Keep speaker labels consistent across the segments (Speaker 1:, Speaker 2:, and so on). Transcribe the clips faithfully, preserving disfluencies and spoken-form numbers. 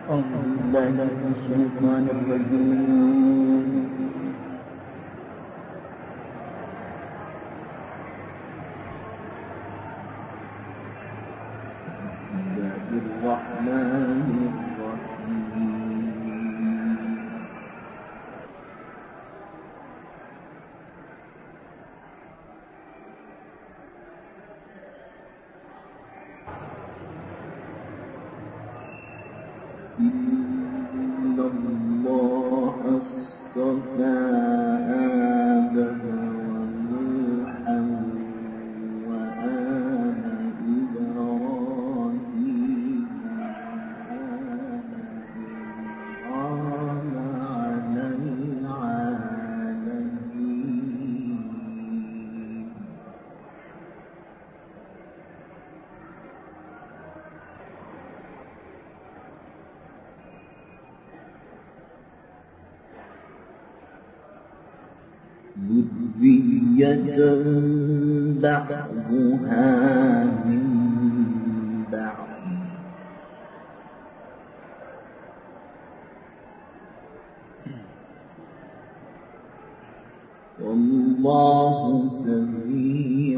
Speaker 1: أعوذ بالله من الشيطان الرجيم. بسم الله الرحمن الرحيم. إن الله اصطفى آدم ونوحا وآل إبراهيم وآل عمران على العالمين. ذرية بعضها من بعض والله سميع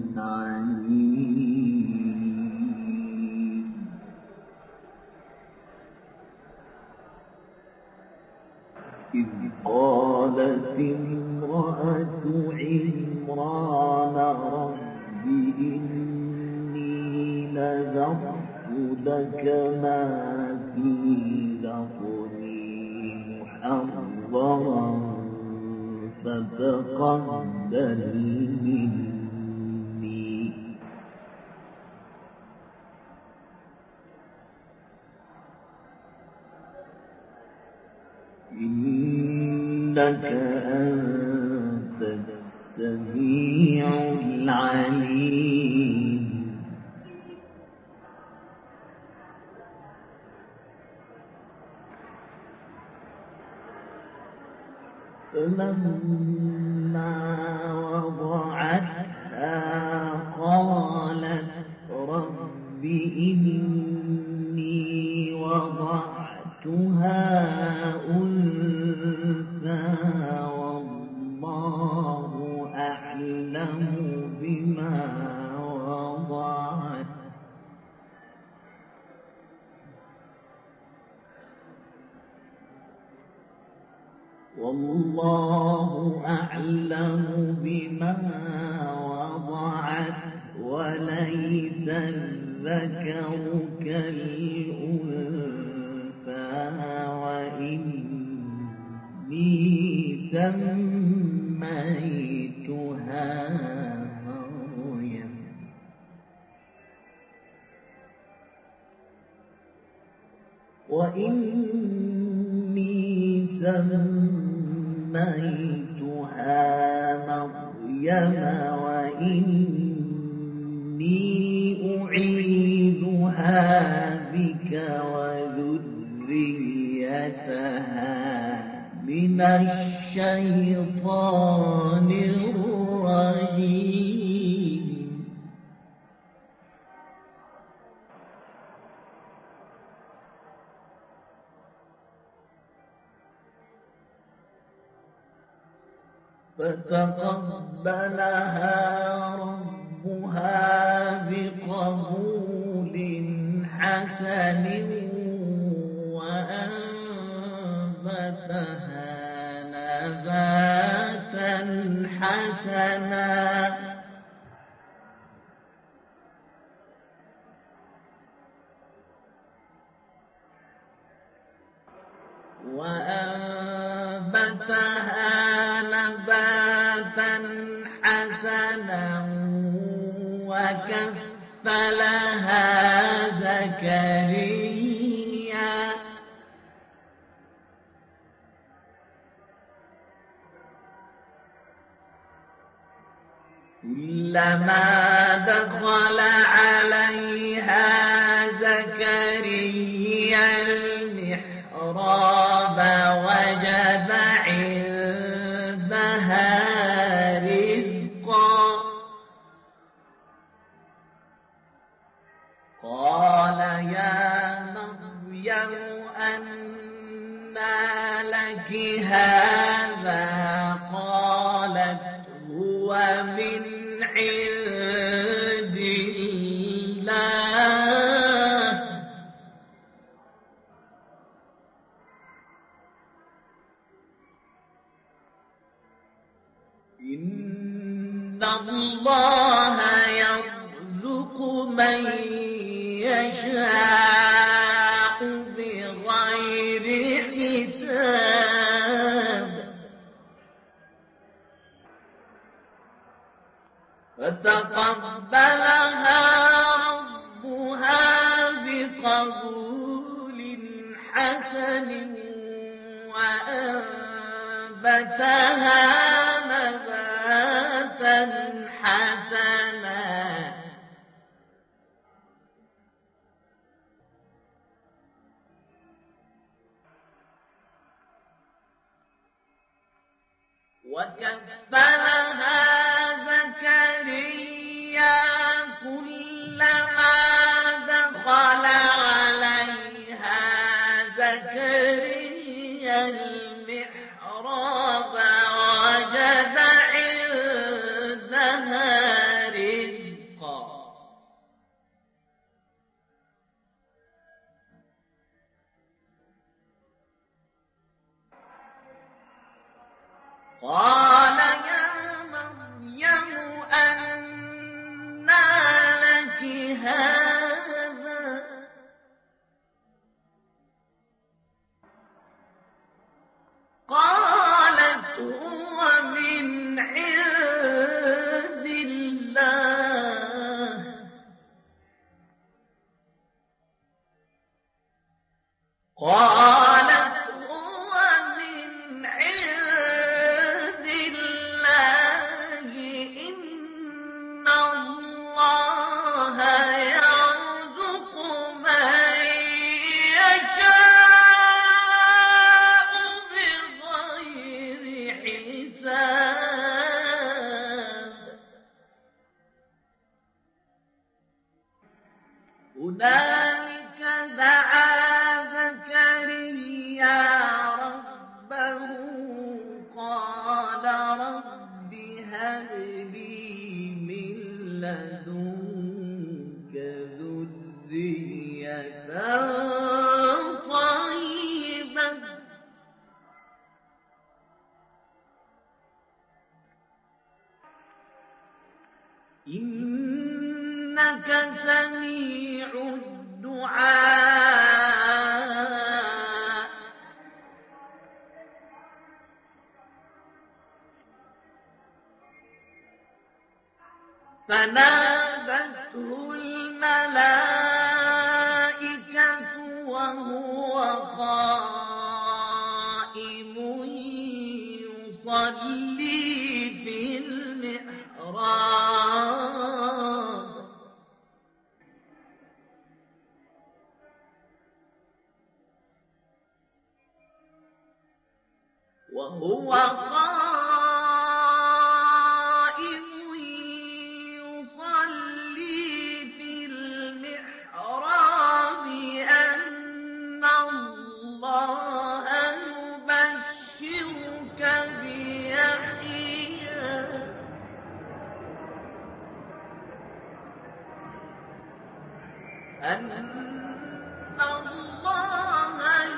Speaker 1: عليم. إذ قالت امرأة عمران رب إني نذرت لك ما في بطني محررا فتقبل مني إنك أنت السميع العليم. فلما وضعتها قالت رب إني وضعتها أنثى والله أعلم بما وضعت والله أعلم بما وضعت وليس الذكر كالأنثى وإني سميتها مريم وإني سميتها مريم وإني أعيذها بك وذريتها من الشيطان الرجيم. فتقبلها ربها بقبول حسن وأنبتها نباتا حسنا وأنبتها نباتا حسنا وكفلها زكريا كلما دخل عليها زكريا المحراب وجد عندها رزقا قال يا مريم أنى لك هذا قالت هو من عند الله إن الله يرزق من يشاء بغير حساب فتقبلها ربها بقبول حسن وأنبتها نباتا حسنا وكفلها زكريا كلما دخل عليها زكريا المحراب وجد عندها رزقا قال يا مريم أنى لك هذا قالت هو من عند الله قالت هو من عند الله إن الله يرزق من يشاء بغير حساب هنالك دعا زكريا ربه قال رب هب لي من لدنك ذرية طيبة إنك سميع الدعاء فنادته الملائكة وهو قائم يصلي في المحراب وهو قائم يصلي في المحراب أن الله يبشرك بيحيى أن الله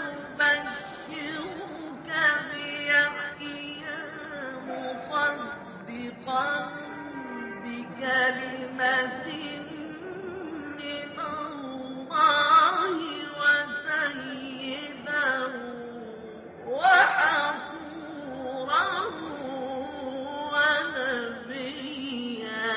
Speaker 1: يبشرك بيحيى مصدقا بكلمة من الله وسيدا وحصورا ونبيا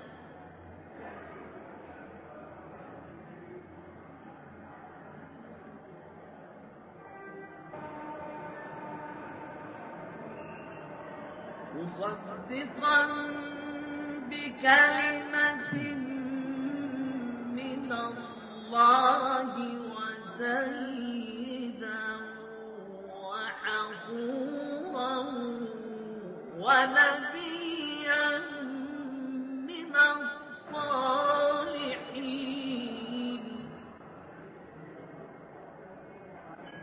Speaker 1: مصدقا بكلمة من الله وسيدا وحصورا ونبيا من الصالحين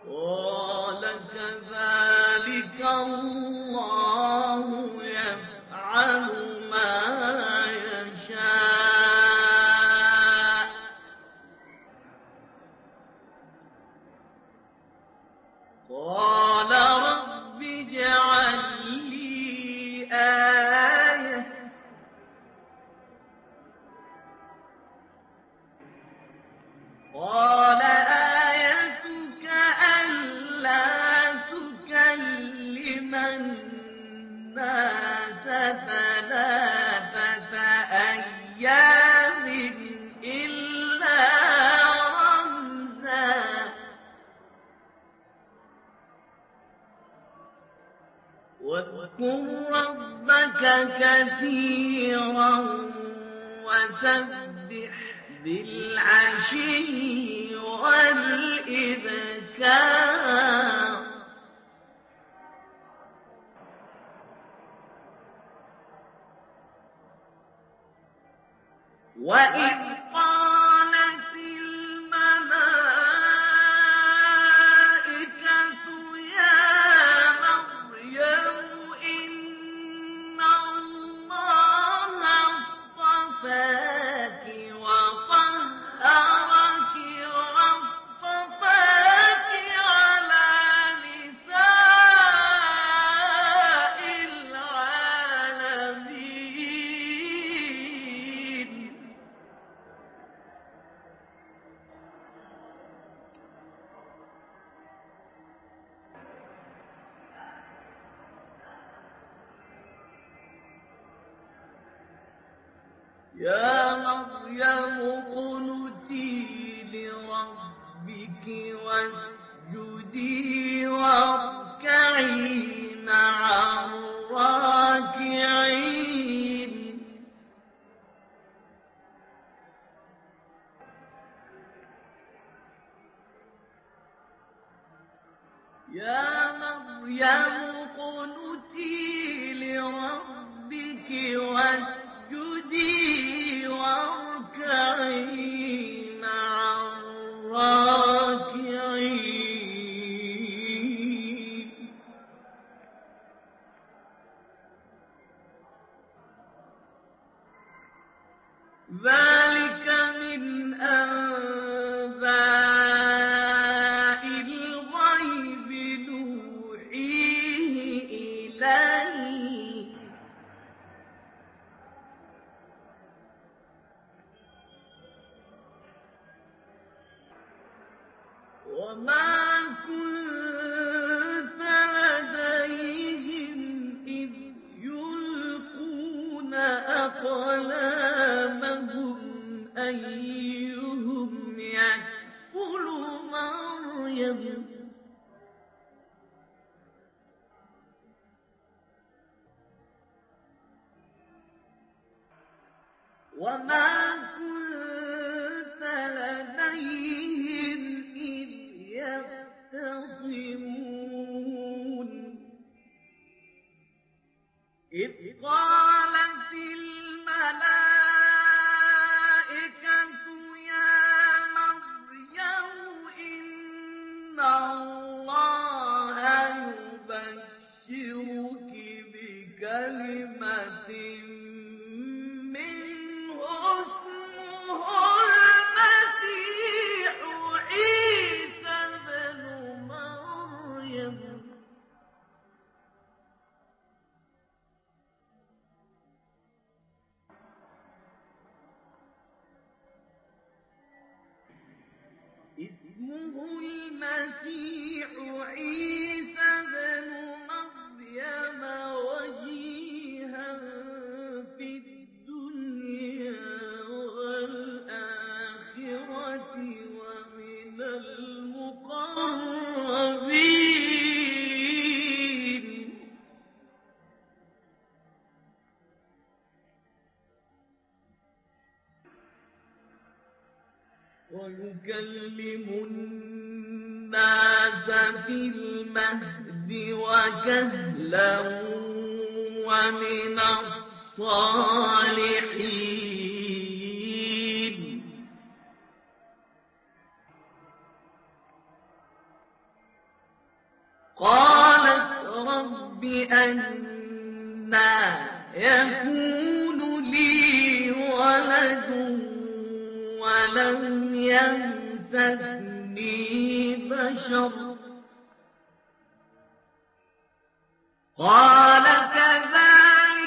Speaker 1: قال كذلك الله يفعل ما يشاء قال رب اجعل لي آية قال آيتك ألا تكلم الناس ثلاثة أيام إلا رمزا واذكر ربك كثيرا وسبح بالعشي والإبكار وإذ قالت الملائكة يا مريم إن الله اصطفاك وطهرك واصطفاك على نساء العالمين يا مريم اقنتي لربك واسجدي واركعي مع الراكعين يا مريم اقنتي لربك واسجدي واركعي مع الراكعين ذلك من أنباء الغيب نوحيه إليك وما كنت لديهم إذ يلقون أقلامهم أيهم يكفل مريم وما كنت لديهم إذ يختصمون إذ قالت الملائكة يا مريم إن الله يبشرك بكلمة منه اسمه المسيح عيسى ابن مريم اسمه المسيح عيسى ابن مريم وجيها في الدنيا والآخرة ومن المقربين ويكلم الناس في المهد وكهلا ومن الصالحين قالت رب أنى يكون لي ولد ولم يمسسني بشر قال كذلك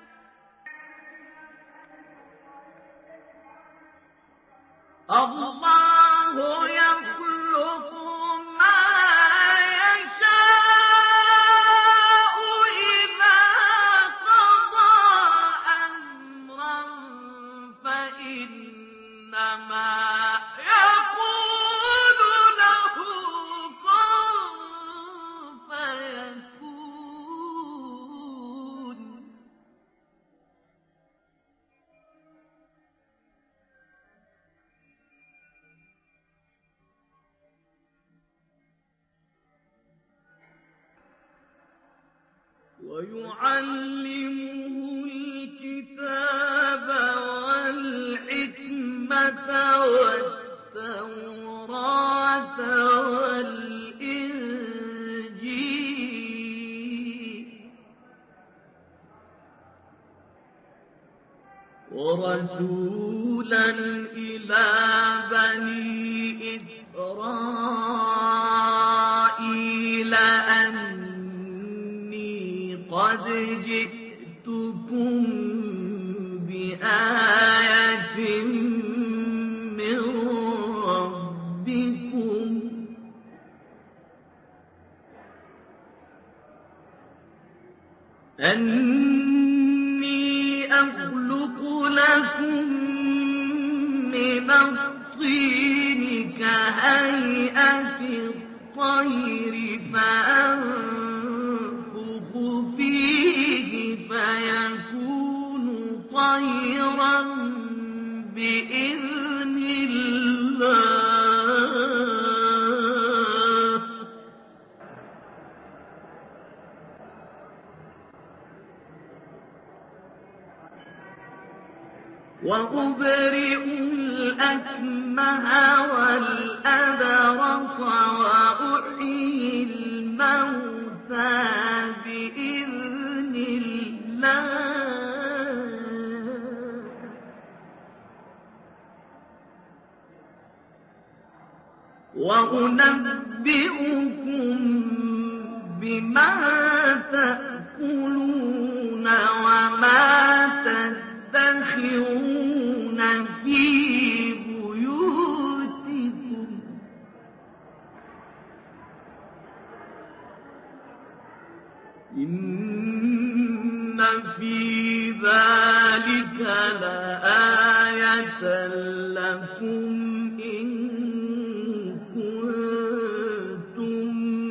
Speaker 1: الله يخلق ما يشاء إذا قضى أمرا فإنما يقول له كن فيكون ويعلمه الكتاب والحكمة والتوراة والإنجيل ورسولا إلى بني إسرائيل أني قد جئتكم بآية من ربكم أني أخلق لكم من الطين كهيئة الطير فأنفخ فيه فيكون طيرا بإذن الله وأبرئ الأكمه والأبرص وأحيي الموتى بإذن الله وأنبئكم بما تأكلون وما تدخرون في بيوتكم إن في ذلك لآية لكم إن كنتم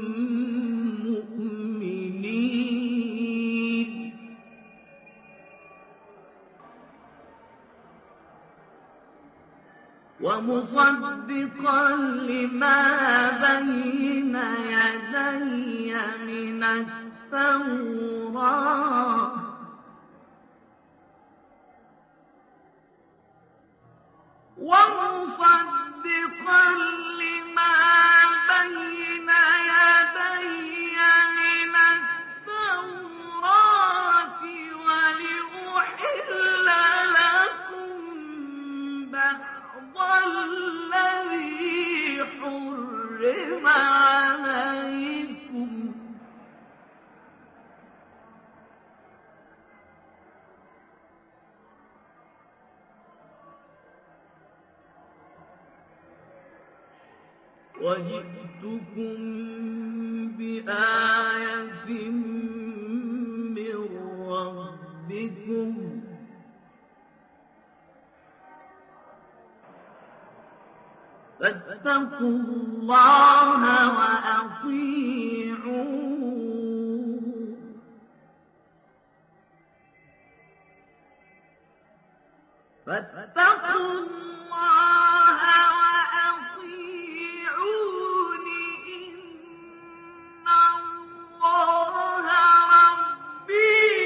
Speaker 1: مؤمنين ومصدقا لما بين يدي من التوراة ومصدقا لما بين يدي من التوراة ولأحل لكم بعض الذي حرم عليكم وجئتكم بآية من ربكم فاتقوا الله وأطيعون فاتقوا الله وأطيعون إن الله ربي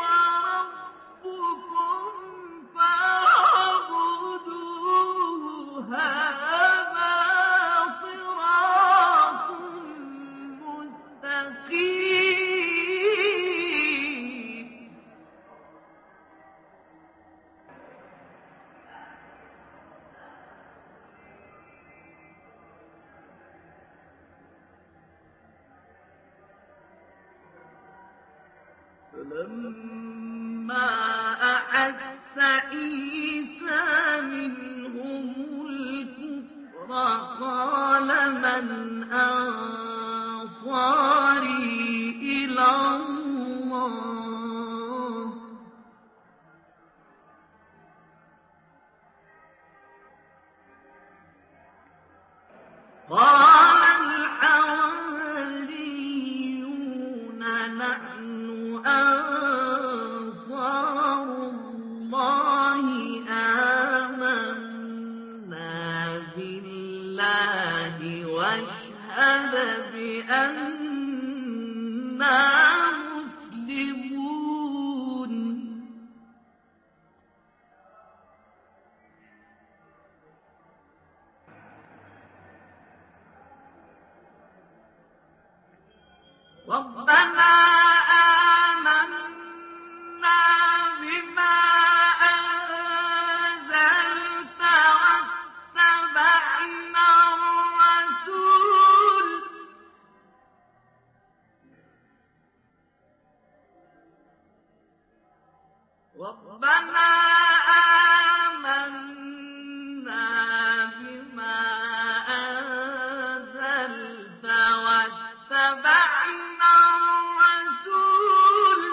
Speaker 1: وربكم فاعبدوه هذا صراط فلما أحس عيسى منهم الكفر قال من أنصاري إلى الله قال الحواريون نحن أنصار الله آمنا بالله واشهد بأننا مسلمون ربنا آمنا بما أنزلت واتبعنا الرسول ربنا آمنا بما أنزلت واتبعنا الرسول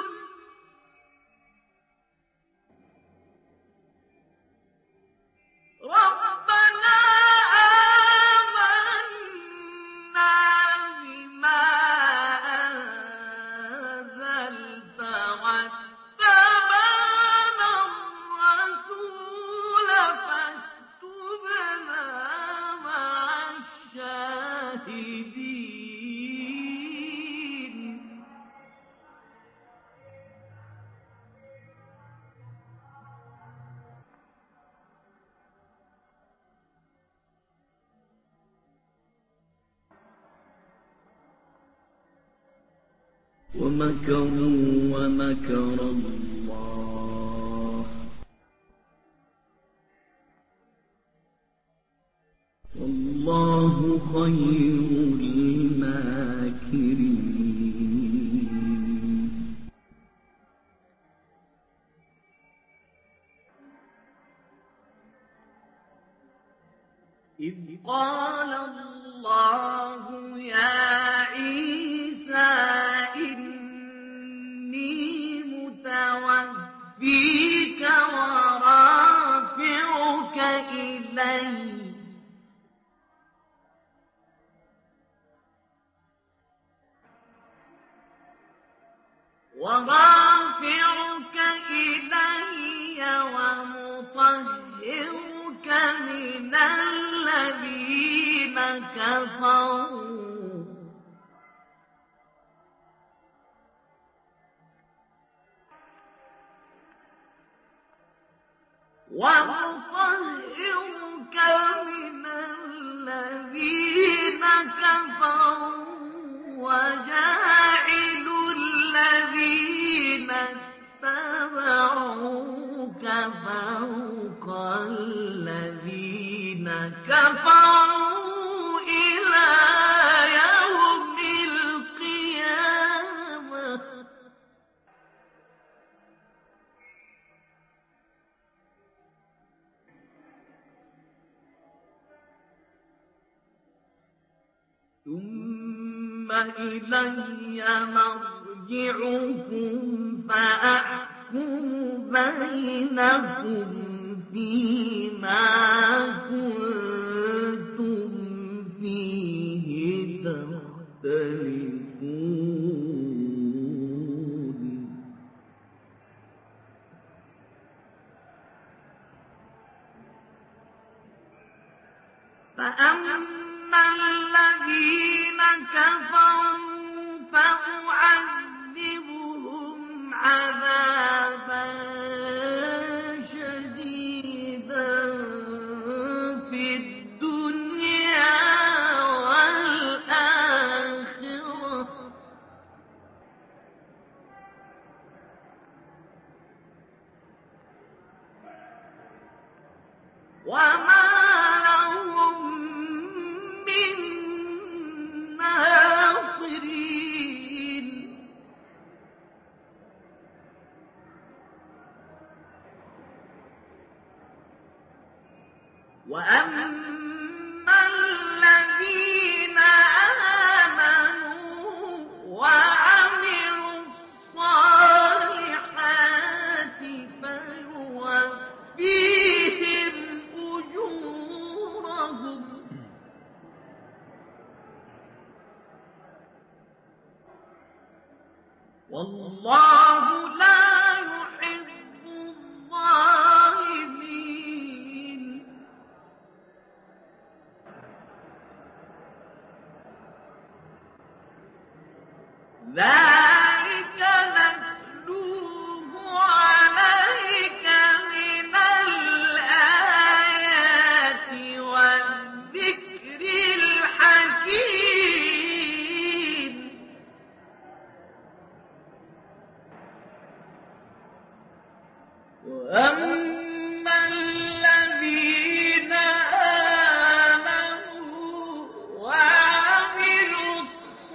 Speaker 1: ربنا آمنا بما أنزلت واتبعنا الرسول فاكتبنا مع الشاهدين ومكروا ومكر الله والله خير الماكرين إذ قال الله يا عيسى إني متوفيك ورافعك إلي ورافعك إلي ومطهرك من الذين كفروا ومطهرك من الذين كفروا وجاعل الذين اتبعوك فوق الذين كفروا إلى يوم القيامة ثم إلي مرجعكم فأحكم بينكم فيما كنتم فيه تختلفون فأما الذين كفروا فأعذبهم عذابا شديدا في الدنيا والآخرة والله لا يحب الظالمين ذلك نتلوه عليك من الآيات والذكر الحكيم وأما الذين آمنوا وعملوا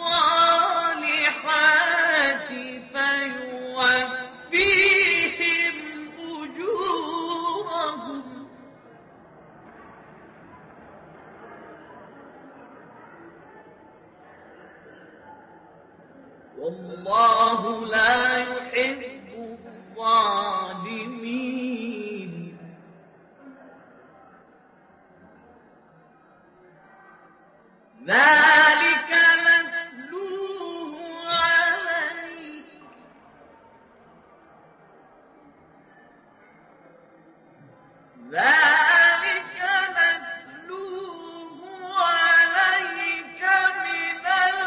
Speaker 1: الصالحات فيوفيهم أجورهم والله لا يحب الظالمين ذلك نتلوه عليك ذلك نتلوه عليك من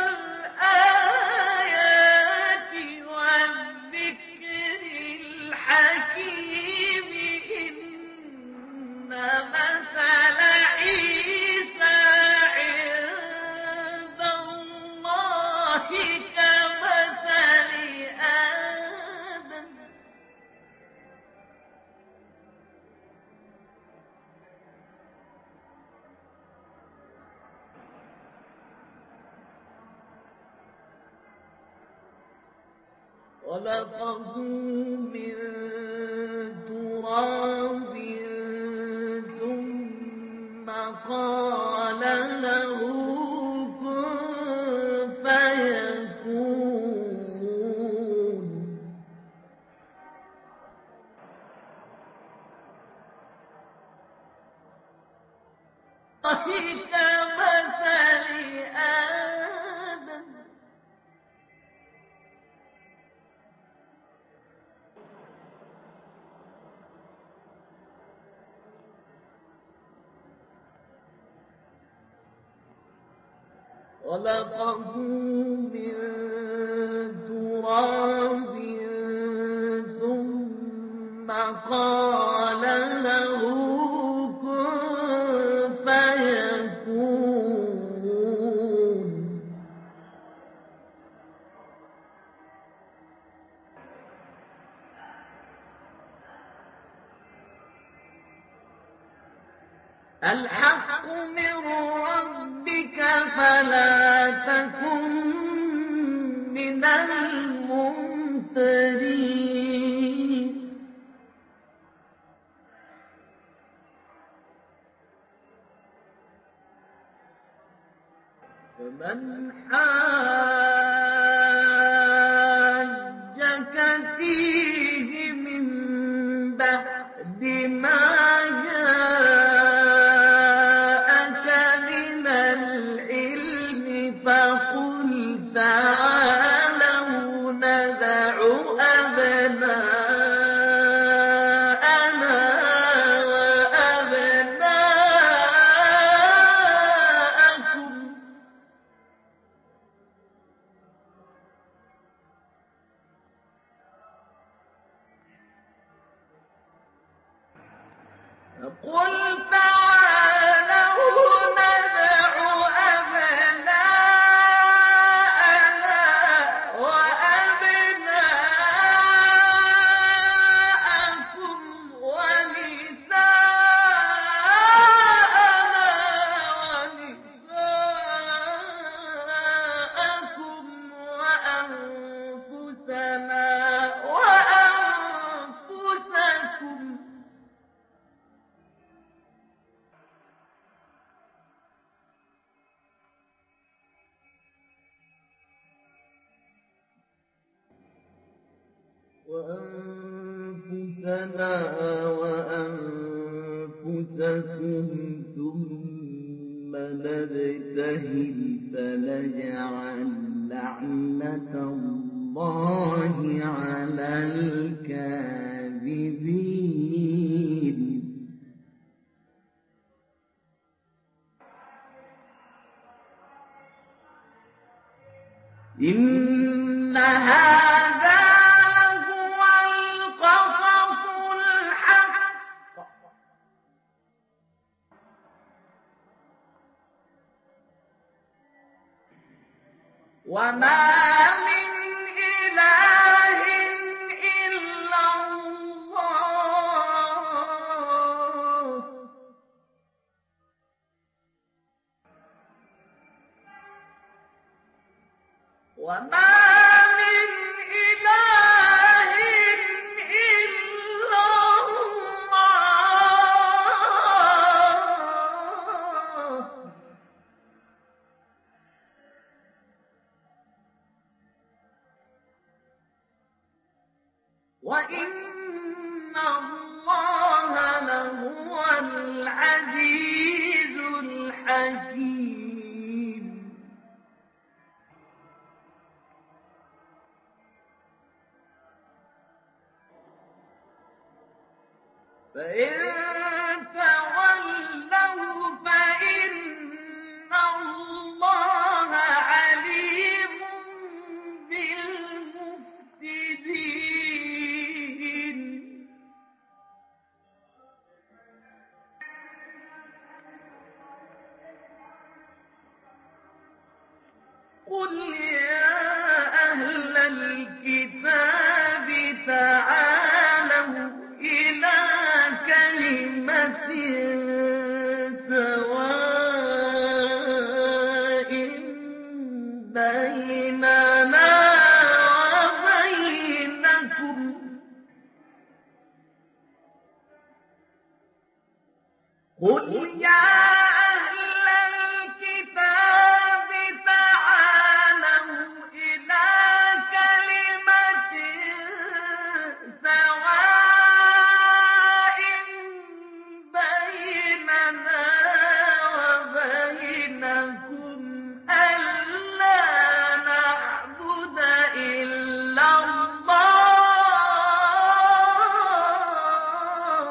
Speaker 1: الآيات والذكر الحكيم إن مثل عيسى عند الله كمثل آدم خلقه من تراب ثم قال له كن فيكون كمثل آدم خلقه من تراب ثم قال له كن فيكون الحق من ربك فلا تكن من الممترين فمن حاجك فيه من بعد ما جاءك من العلم فقل تعالوا ندع أبناءنا وأبناءكم قل تعالوا ندع أبناءنا وأبناءكم ونساءنا ونساءكم وأنفسنا وأنفسكم وأنفسنا وأنفسكم ثم نبتهل فنجعل لعنة الله اللَّهِ عَلَى الْكَاذِبِينَ إِنَّ هَٰذَا لَهُوَ الْقَصَصُ الْحَقُّ ۚ وَمَا مِنْ إِلَٰهٍ إِلَّا اللَّهُ ۚ وَمَا مِنْ إِلَٰهٍ إِلَّا اللَّهُ ۚ وَإِنَّ اللَّهَ لَهُوَ الْعَزِيزُ الْحَكِيمُ فَإِن تَوَلَّوْا فَإِنَّ اللَّهَ عَلِيمٌ بِالْمُفْسِدِينَ قُلْ يَا أَهْلَ الْكِتَابِ تَعَالَوْا إِلَىٰ كَلِمَةٍ سَوَاءٍ بَيْنَنَا وَبَيْنَكُمْ قُلْ يَا أَهْلَ الْكِتَابِ تَعَالَوْا إِلَىٰ كَلِمَةٍ سَوَاءٍ بَيْنَنَا وَبَيْنَكُمْ أَلَّا نَعْبُدَ إِلَّا اللَّهَ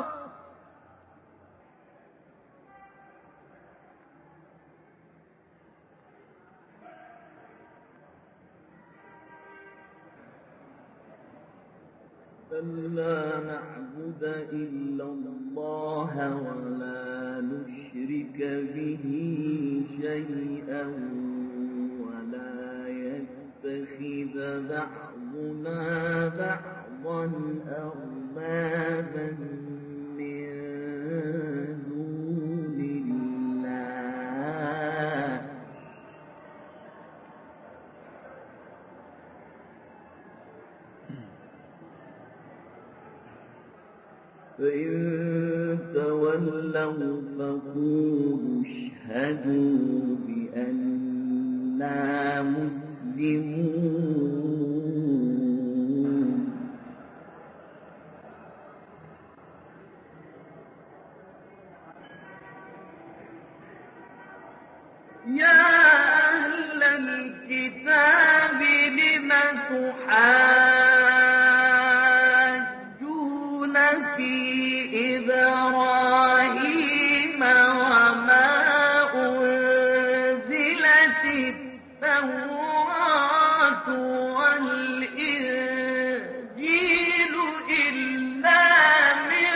Speaker 1: أَلَّا نَعْبُدَ إِلَّا اللَّهَ وَلَا نُشْرِكَ بِهِ شَيْئًا وَلَا يَتَّخِذَ بَعْضُنَا بَعْضًا أَرْبَابًا مِّن دُونِ اللَّهِ ۚ فَإِن تَوَلَّوْا فَقُولُوا اشْهَدُوا بِأَنَّا مُسْلِمُونَ يَا أَهْلَ الْكِتَابِ لِمَ تُحَاجُّونَ فِي إِبْرَاهِيمَ وَمَا أُنزِلَتِ التَّوْرَاةُ وَالْإِنجِيلُ إِلَّا مِن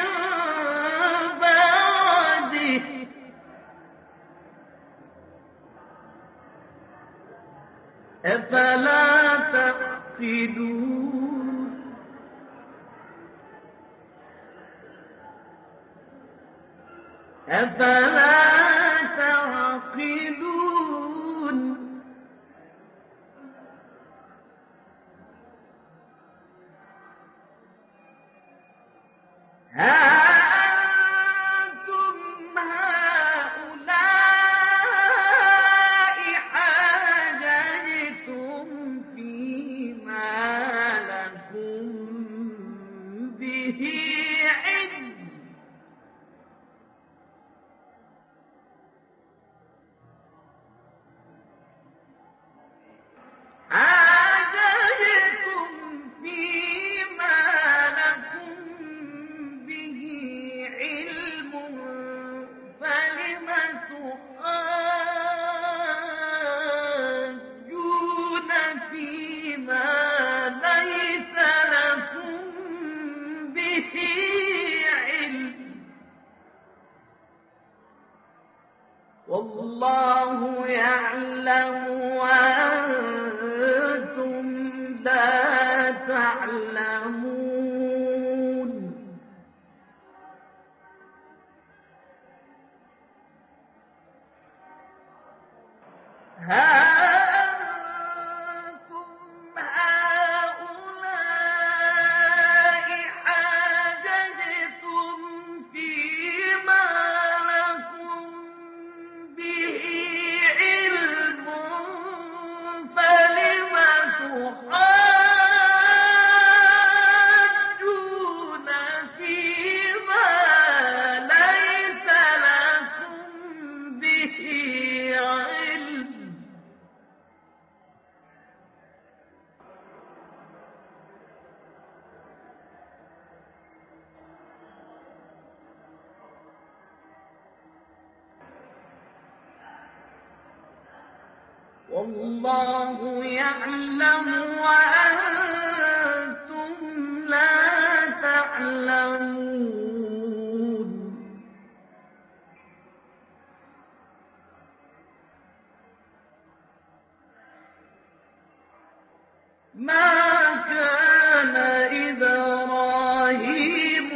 Speaker 1: بَعْدِهِ ۚ أَفَلَا تَعْقِلُونَ أَفَلَا تَعْقِلُونَ هَا أَنتُمْ هَٰؤُلَاءِ حَاجَجْتُمْ فِيمَا لَكُم بِهِ عِلْمٌ وأنتم لا تعلمون ها أنتم هؤلاء حاججتم فيما لكم به علم فلم تحاجون فيما ليس لكم به علم والله يعلم وأنتم لا تعلمون ما كان إبراهيم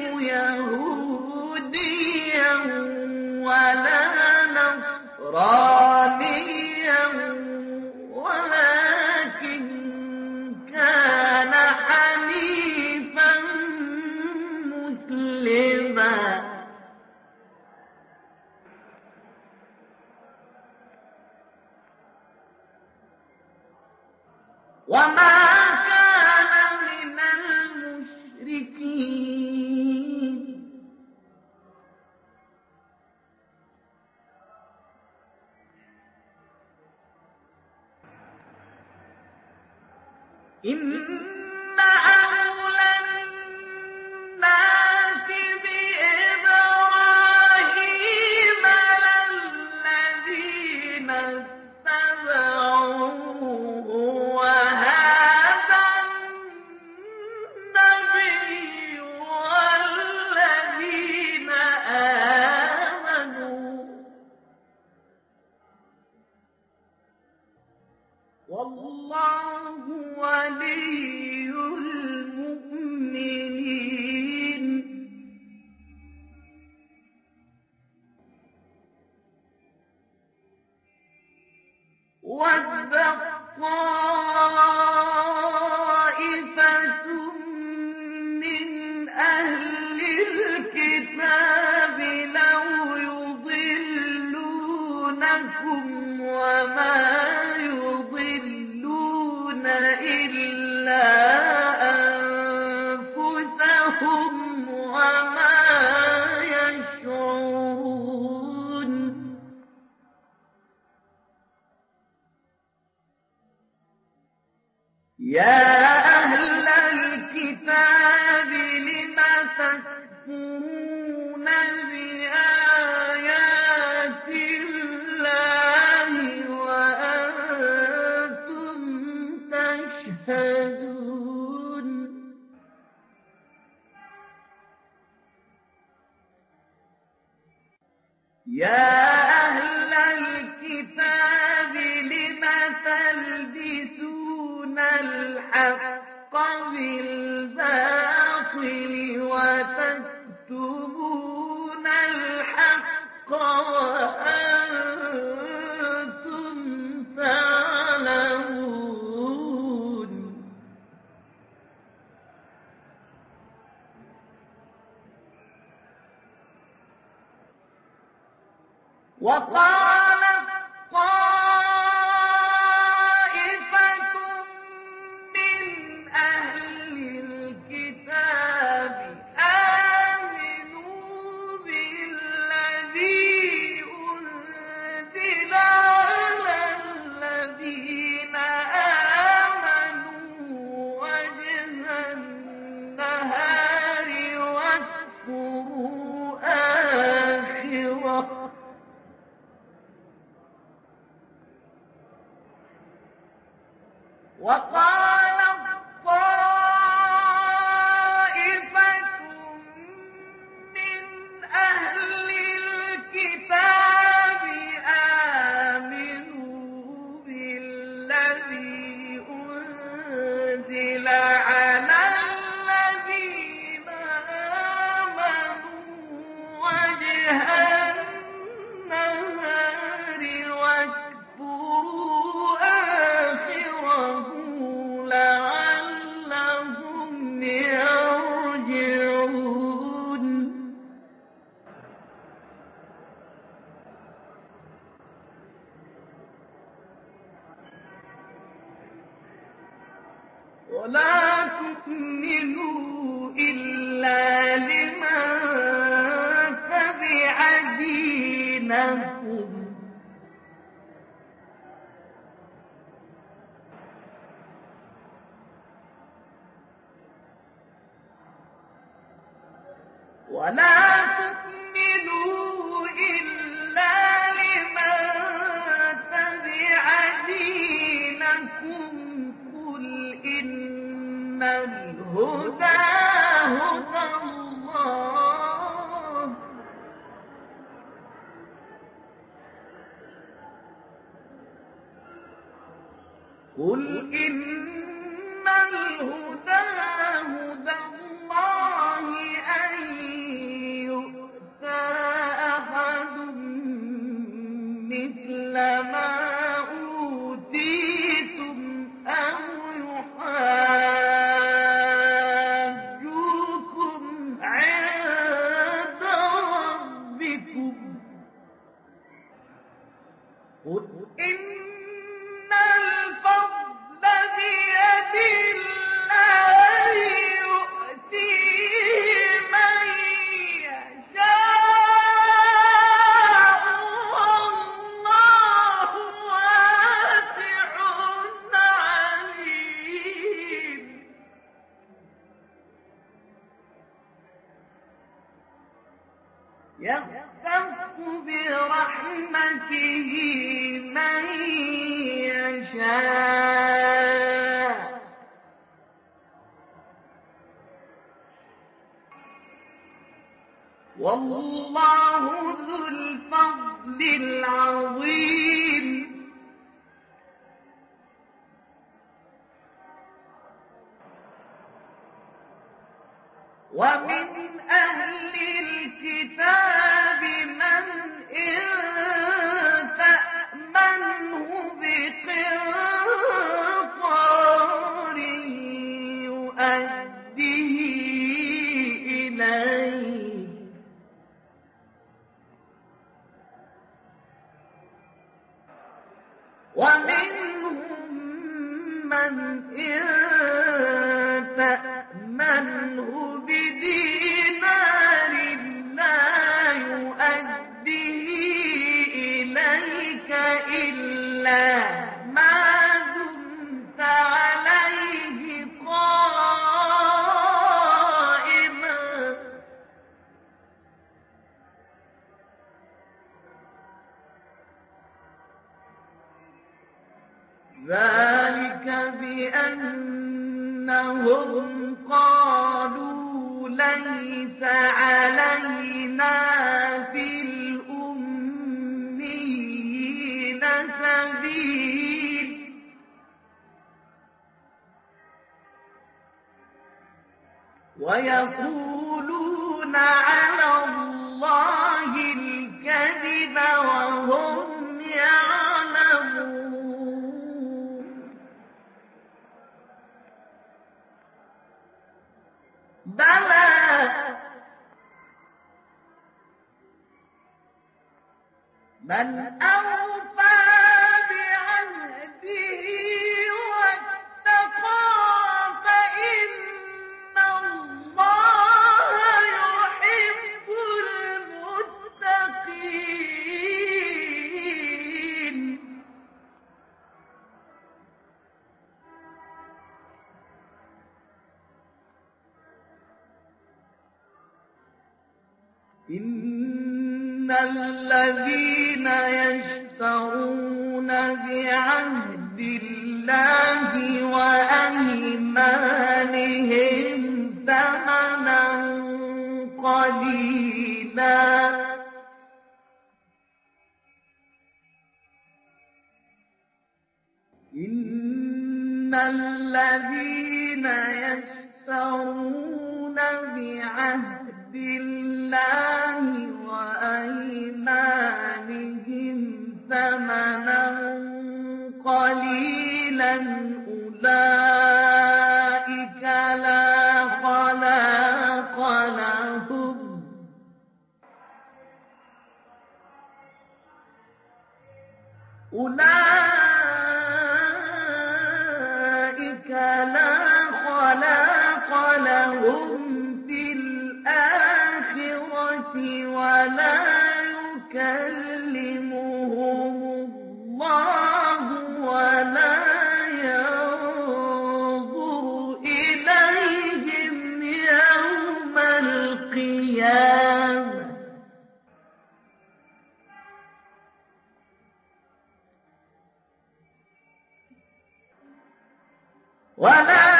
Speaker 1: يهوديا ولا نصرانيا ولكن كان حنيفا مسلما وما كان من المشركين إن أولى الناس بإبراهيم للذين اتبعوه وهذا النبي والذين آمنوا والله ولي المؤمنين وَدَّ طَائِفَةٌ مِّنْ أَهْلِ الْكِتَابِ لَوْ يُضِلُّونَكُمْ وَمَا يُضِلُّونَ إِلَّا أَنفُسَهُمْ وَمَا يَشْعُرُونَ يَا أَهْلَ الْكِتَابِ لِمَ تَكْفُرُونَ بِآيَاتِ اللَّهِ وَأَنتُمْ تَشْهَدُونَ يَا أَهْلَ الْكِتَابِ لِمَ تَلْبِسُونَ الْحَقَّ بِالْبَاطِلِ وَتَكْتُمُونَ الْحَقَّ وَأَنتُمْ تَعْلَمُونَ وَقَالَتْ طَائِفَةٌ مِّنْ أَهْلِ الْكِتَابِ آمِنُوا بِالَّذِي أُنزِلَ عَلَى الَّذِينَ آمَنُوا وَجْهَ النَّهَارِ وَاكْفُرُوا آخِرَهُ وَقَالَتْ طَائِفَةٌ مِّنْ أَهْلِ الْكِتَابِ آمِنُوا بِالَّذِي ولا تؤمنوا إلا لمن تبع دينكم ولا تؤمنوا إلا لمن تبع دينكم قل إن الهدى هدى الله قل إن الهدى هدى الله أن يؤتى أحد مثل ما أوتيتم أو يحاجوكم عند ربكم قل إن الفضل بيد الله يؤتيه من يشاء والله واسع عليم يختص برحمته من يشاء والله ذو الفضل العظيم ومن أهل الكتاب من إن تأمنه بقنطار يؤديه إليك ومنهم من إن تأمنه بدينار لا يؤديه إليك إلا ما دمت عليه قائما ذلك بأنهم قالوا ليس علينا في الأميين سبيل ويقولون على الله الكذب وهم يعلمون بلى من أوفى بعهده واتقى فإن الله يحب المتقين إن الذين يشترون بعهد الله وأيمانهم ثمنا قليلا إن الذين يشترون بعهد الله وأيمانهم ثمنا قليلا أولئك لا خلاق لهم أولئك لا ولا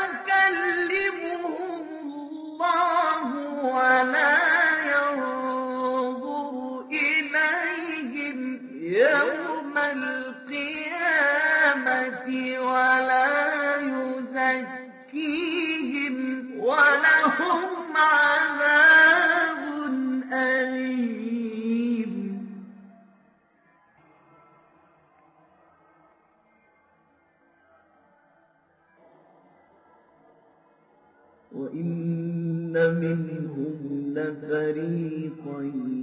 Speaker 1: يكلمهم الله ولا ينظر إليهم يوم القيامة ولا يزكيهم ولهم عذاب أليم. وإن منهم لفريقا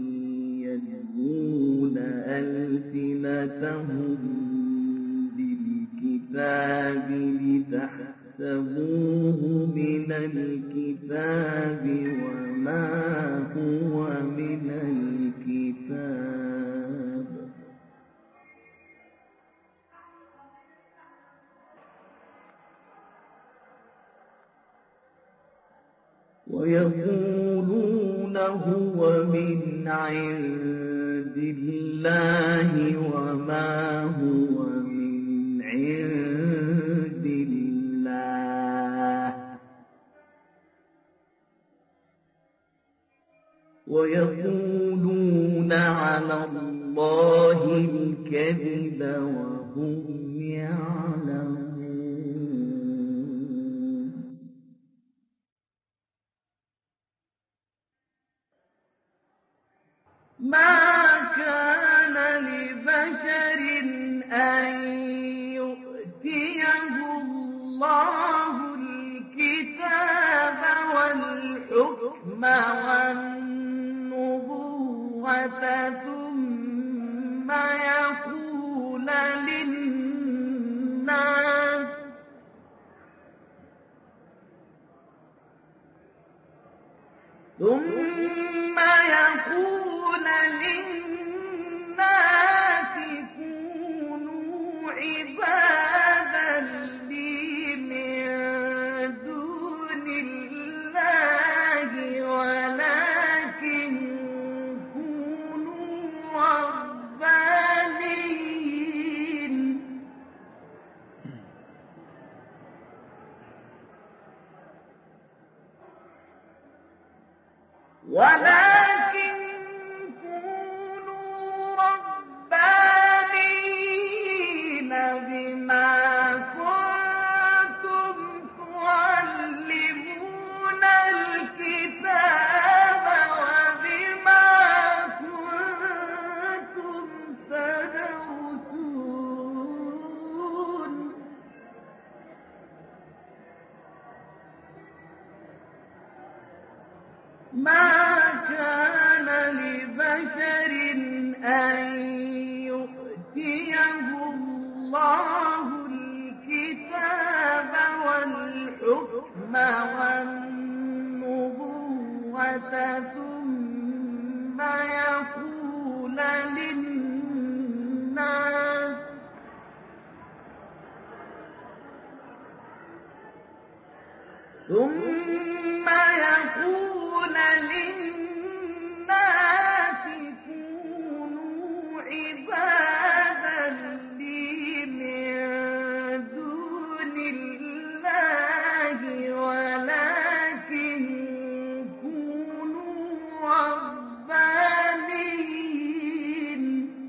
Speaker 1: يلوون ألسنتهم بالكتاب لتحسبوه من الكتاب وما هو من الكتاب ويقولون هو من عند الله وما هو من عند الله ويقولون على الله الكذب وهم يعلمون. ما كان لبشر أن يؤتيه الله الكتاب والحكم والنبوة ثم يقول للناس ثم يقول للناس كونوا عبادا لي من دون الله ولكن كونوا ربانيين ولكن كونوا ربانيين بما كنتم تعلمون الكتاب وبما كنتم تدرسون. ما كان لبشر أن يؤتيه الله الكتاب والحكم والنبوة ثم يقول للناس ثم يقول للناس كونوا عبادا لي من دون الله ولكن كونوا ربانيين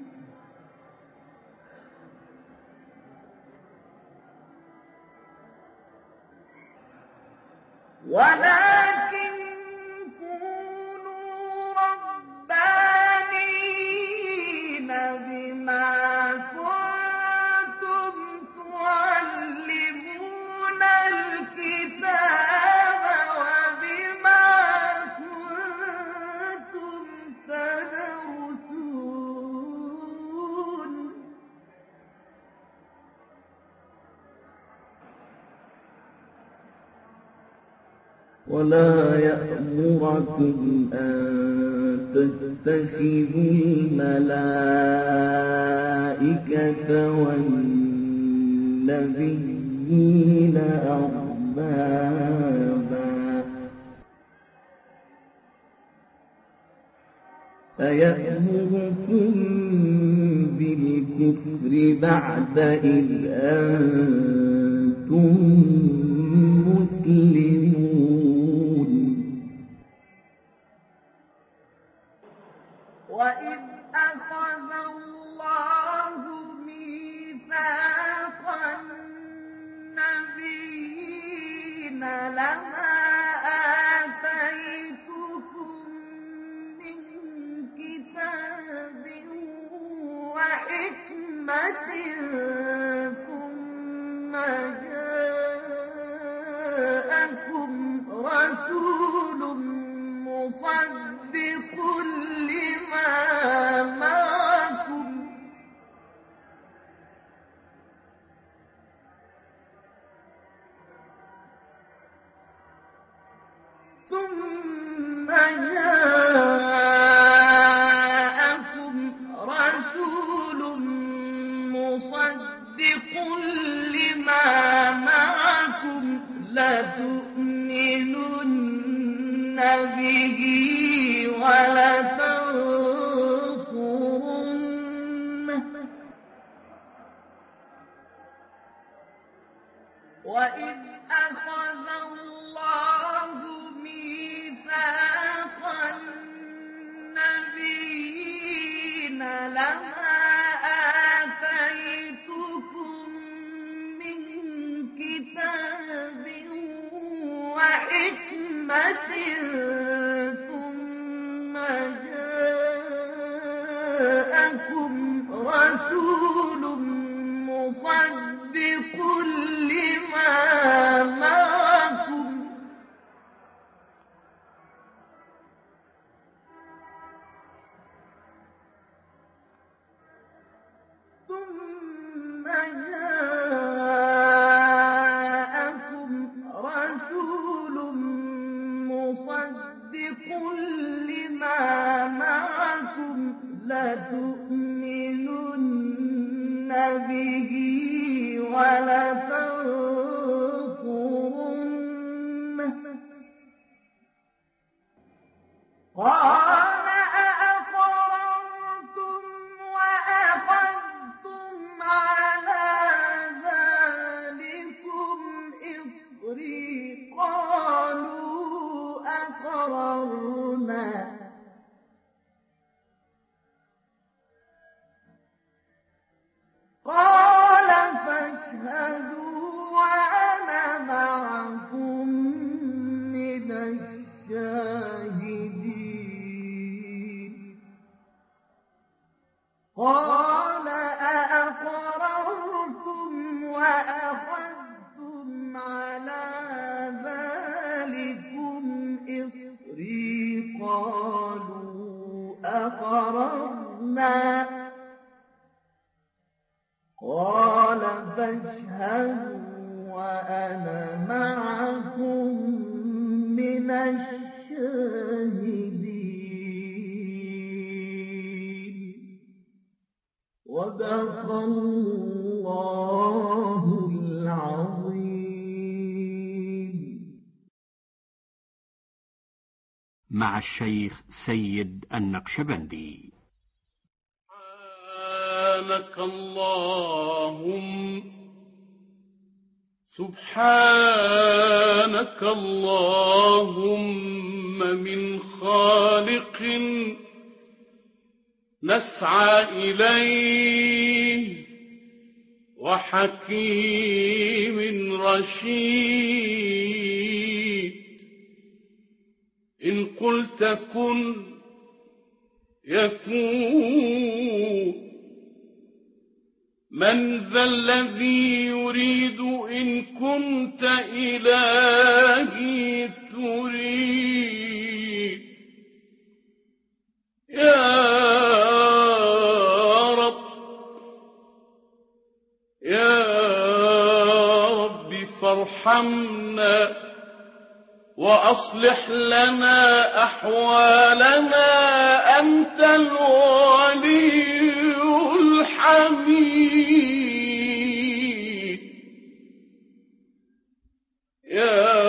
Speaker 1: ولكن كونوا ربانيين بما كنتم تعلمون الكتاب وبما كنتم تدرسون. ولا يأمركم أن تتخذوا الملائكة والنبيين أربابا أيأمركم بالكفر بعد إذ أنتم
Speaker 2: لما آتيتكم من كتاب وحكمة ثم جاءكم رسول مصدق لما معكم ثم جاءكم رسول مصدق لما معكم لتؤمنن به ولتنصرنه وإذ أخذ الله ميثاق النبيين لما آتيتكم من كتاب وحكمة ثم جاءكم رسول مصدق لما معكم ثم جاءكم رسول مصدق لما معكم لتؤمنن به ولتنصرنه قال أأقررتم وأخذتم على ذلكم إصري قالوا أقررنا قال فاشهدوا وأنا معكم من الشاهدين قال أأقررتم وأخذتم على ذلكم إصري قالوا أقررنا قال فاشهدوا وأنا معكم من الشاهدين صدق الله العظيم.
Speaker 3: مع الشيخ سيد النقشبندي.
Speaker 4: سبحانك اللهم سبحانك اللهم من خالق نسعى إليه وحكيم رشيد إن قلت كن يكون من ذا الذي يريد إن كنت إلهي تريد يا رب يا رب فارحمنا وأصلح لنا أحوالنا أنت الولي الحميد يا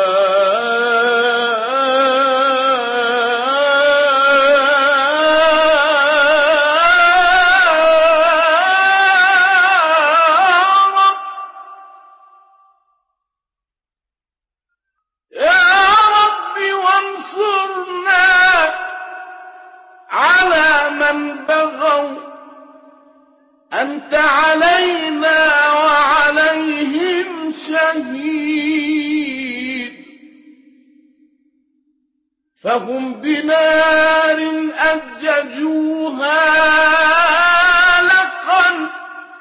Speaker 4: أنت علينا وعليهم شهيد فهم بنار أججوها لقا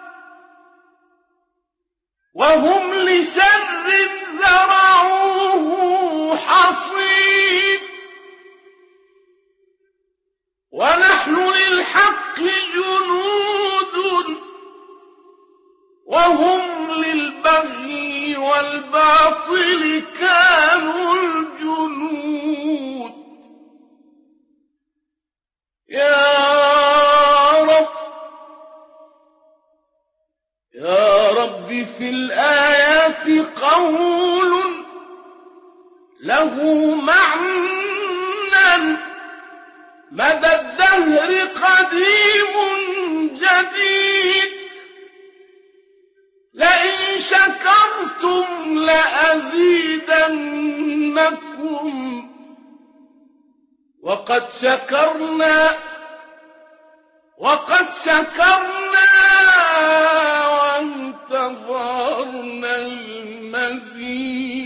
Speaker 4: وهم لشر زرعوه حصيد ونحن للحق جنود وهم للبغي والباطل كانوا الجنود. يا رب يا رب في الآيات قول له معنى مدى الدهر قديم جديد لئن شكرتم لأزيدنكم وقد شكرنا وقد شكرنا وانتظرنا المزيد.